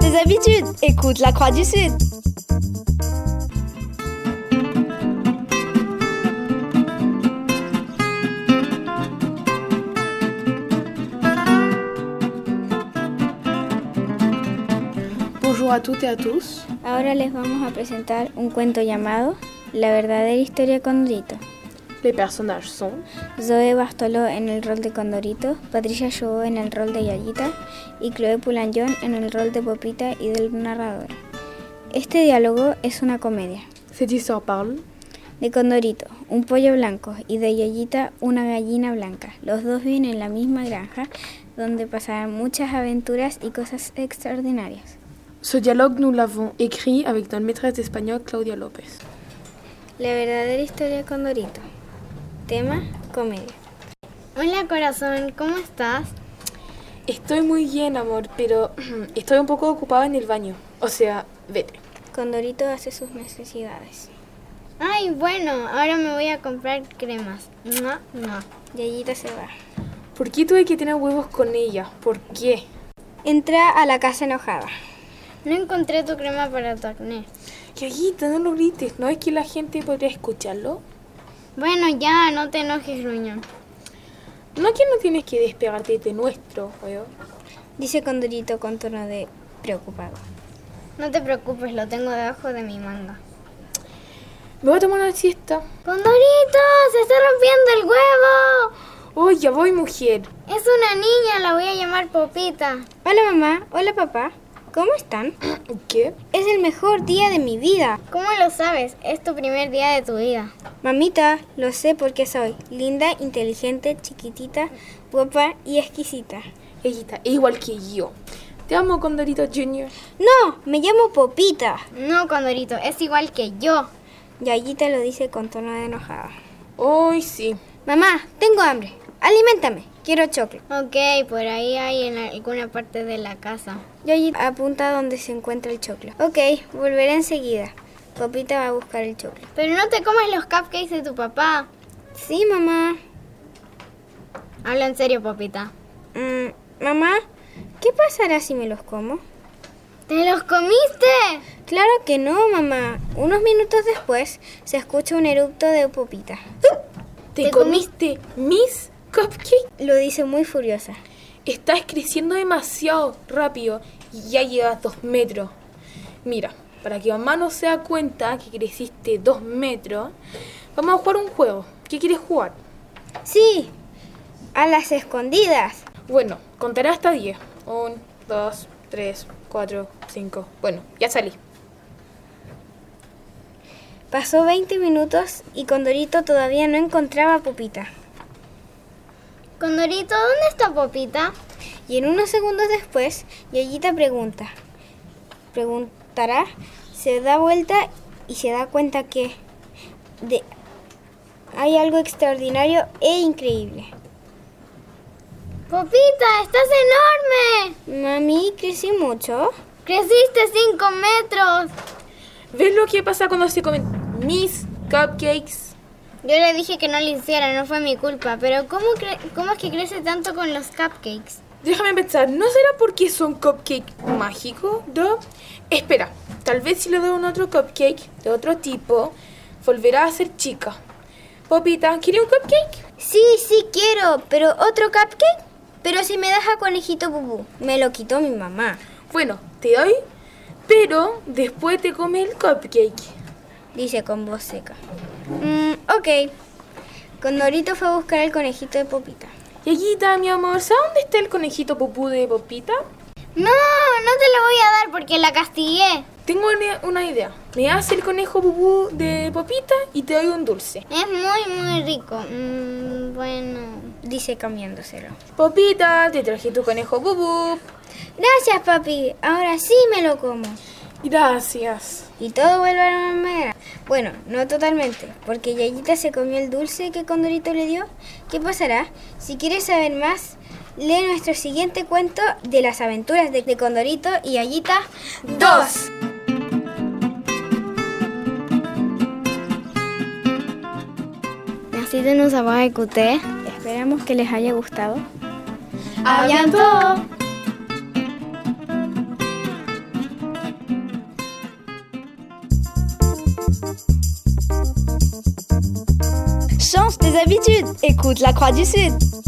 tes habitudes. Écoute la Croix du Sud. Bonjour à toutes et à tous. Ahora les vamos a presentar un cuento llamado La verdadera historia de Condorito. Les personnages sont Zoe Bartoló en el rol de Condorito, Patricia Chou en el rol de Yayita y Chloé Poulagnon en el rol de Popita y del narrador. Este diálogo es una comedia. Cette histoire parle De Condorito, un pollo blanco, y de Yayita, una gallina blanca. Los dos viven en la misma granja, donde pasarán muchas aventuras y cosas extraordinarias. Ce dialogue, nous l'avons écrit avec notre maîtresse d'espagnol, Claudia López. La verdadera historia de Condorito. Tema, comedia. Hola corazón, ¿cómo estás? Estoy muy bien, amor, pero estoy un poco ocupada en el baño. O sea, vete. Condorito hace sus necesidades. Ay, bueno, ahora me voy a comprar cremas. No. Yayita se va. ¿Por qué tuve que tener huevos con ella? ¿Por qué? Entra a la casa enojada. No encontré tu crema para tu acné. Yayita, no lo grites. ¿No es que la gente podría escucharlo? Bueno, ya, no te enojes, gruñón. ¿No que no tienes que despegarte de nuestro juego? Dice Condorito con tono de preocupado. No te preocupes, lo tengo debajo de mi manga. Me voy a tomar una siesta. ¡Condorito! ¡Se está rompiendo el huevo! Oh, ya voy, mujer. Es una niña, la voy a llamar Popita. Hola mamá, hola papá. ¿Cómo están? ¿Qué? Es el mejor día de mi vida. ¿Cómo lo sabes? Es tu primer día de tu vida. Mamita, lo sé porque soy linda, inteligente, chiquitita, guapa y exquisita. Yayita, es igual que yo. Te amo, Condorito Junior. No, me llamo Popita. No, Condorito, es igual que yo. Yayita lo dice con tono de enojada. Hoy sí. Mamá, tengo hambre. Aliméntame. Quiero choclo. Ok, por ahí hay en alguna parte de la casa. Yayita apunta donde se encuentra el choclo. Ok, volveré enseguida. Popita va a buscar el choclo. Pero no te comas los cupcakes de tu papá. Sí, mamá. Habla en serio, Popita. Mamá, ¿qué pasará si me los como? ¿Te los comiste? Claro que no, mamá. Unos minutos después se escucha un eructo de Popita. ¿Te comiste mis cupcakes? Lo dice muy furiosa. Estás creciendo demasiado rápido y ya llevas 2 metros. Mira, para que mamá no se da cuenta que creciste 2 metros, vamos a jugar un juego. ¿Qué quieres jugar? Sí, a las escondidas. Bueno, contaré hasta 10. 1, 2, 3, 4, 5. Bueno, ya salí. Pasó 20 minutos y Condorito todavía no encontraba a Popita. Condorito, ¿dónde está Popita? Y en unos segundos después, Yayita preguntará, se da vuelta y se da cuenta que hay algo extraordinario e increíble. Popita, estás enorme. Mami, crecí mucho. Creciste 5 metros. ¿Ves lo que pasa cuando se comen mis cupcakes? Yo le dije que no lo hiciera, no fue mi culpa. Pero ¿cómo es que crece tanto con los cupcakes? Déjame pensar, ¿no será porque son cupcakes mágicos? ¿No? Espera, tal vez si le doy un otro cupcake de otro tipo, volverá a ser chica. Popita, ¿quiere un cupcake? Sí, quiero, pero otro cupcake. Pero si me das a Conejito Pupú, me lo quitó mi mamá. Bueno, te doy, pero después te come el cupcake. Dice con voz seca. Ok. Condorito fue a buscar el conejito de Popita. Yayita, mi amor, ¿sabes dónde está el conejito Pupú de Popita? No te lo voy a dar porque la castigué. Tengo una idea. Me das el conejo Pupú de Popita y te doy un dulce. Es muy rico. Bueno, dice cambiándoselo. Popita, te traje tu conejo Pupú. Gracias, papi. Ahora sí me lo como. Gracias. Y todo vuelve a la normalidad. Bueno, no totalmente, porque Yayita se comió el dulce que Condorito le dio. ¿Qué pasará? Si quieres saber más, lee nuestro siguiente cuento de las aventuras de Condorito y Yayita 2. Merci de nous avoir écoutés. Esperamos que les haya gustado. ¡A bientôt! tes habitudes. Écoute la Croix du Sud.